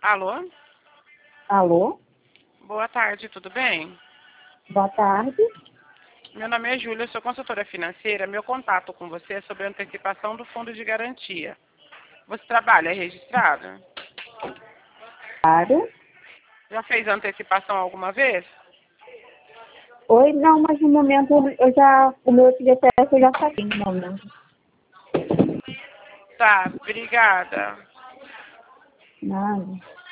Alô? Alô? Boa tarde, tudo bem? Boa tarde. Meu nome é Júlia, eu sou consultora financeira. Meu contato com você é sobre a antecipação do fundo de garantia. Você trabalha registrado? Claro. Já fez a antecipação alguma vez? Oi, não, mas no momento o meu FGTS eu já saquei no momento. Tá, obrigada. Nada.